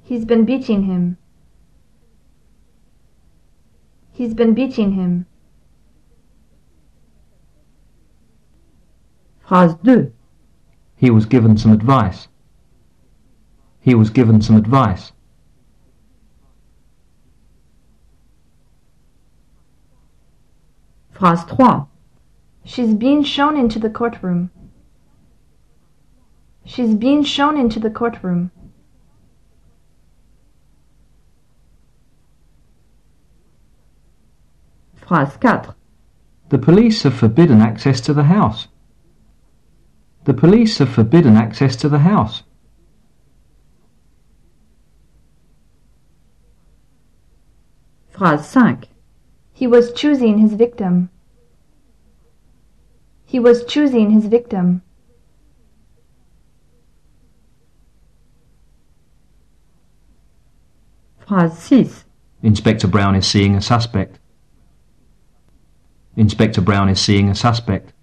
He's been beating him. He's been beating him. Phrase 2. He was given some advice. He was given some advice. Phrase 3. She's being shown into the courtroom. She's being shown into the courtroom. Phrase 4. The police have forbidden access to the house. The police have forbidden access to the house. Phrase 5. He was choosing his victim. He was choosing his victim. Phrase 6. Inspector Brown is seeing a suspect. Inspector Brown is seeing a suspect.